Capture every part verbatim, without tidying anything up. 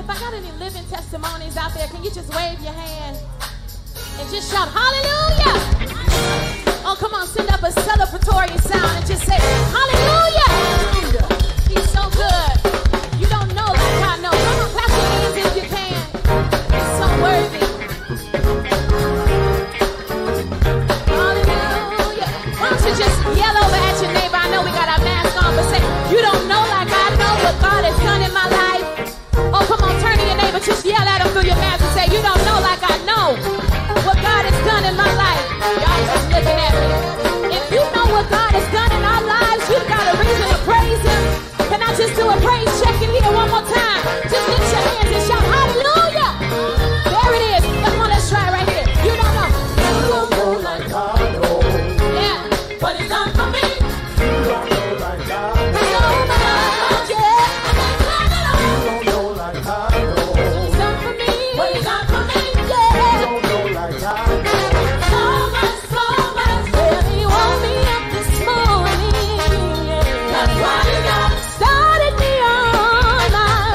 If I got any living testimonies out there, can you just wave your hand and just shout hallelujah? Oh, come on, send up a celebratory sound and just say hallelujah. He's so good. You don't know like I know. Come on, clap your hands if you can. He's so worthy. Hallelujah. Why don't you just yell over at your neighbor? I know we got our mask on, but say, you don't know like I know what God has done in my life. Oh, come on, turn to your neighbor. Just yell at him through your mask and say, you don't know like I know what God has done in my life. Y'all just looking at me. If you know what God has done in our lives, you've got a reason to praise him. Can I just do a praise check in here one more time? Just lift your hands and shout hallelujah. There it is. Come on, let's try right here. You don't know. You don't know like I know. Yeah. What he's done for me. You don't know like I know. You don't know, yeah. You don't know like I know. What he's done for me. What he's done for me. Yeah. You don't know like I know. So much, so much. Well, he woke me up this morning. Yeah. That's why he got started me on my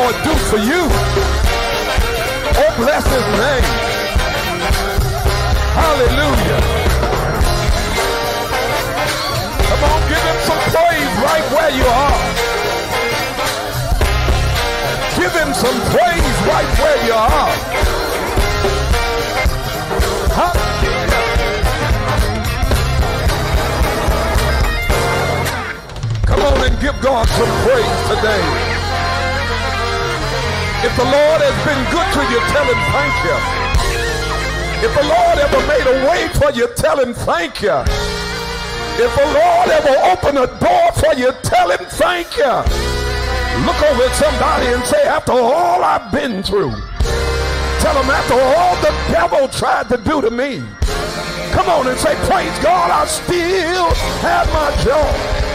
Lord do for you. Oh, bless his name. Hallelujah. Come on, give him some praise right where you are. Give him some praise right where you are. Hallelujah. Come on and give God some praise today. If the Lord has been good to you, tell him thank you. If the Lord ever made a way for you, tell him thank you. If the Lord ever opened a door for you, tell him thank you. Look over at somebody and say, after all I've been through, tell them after all the devil tried to do to me, come on and say, praise God, I still have my joy.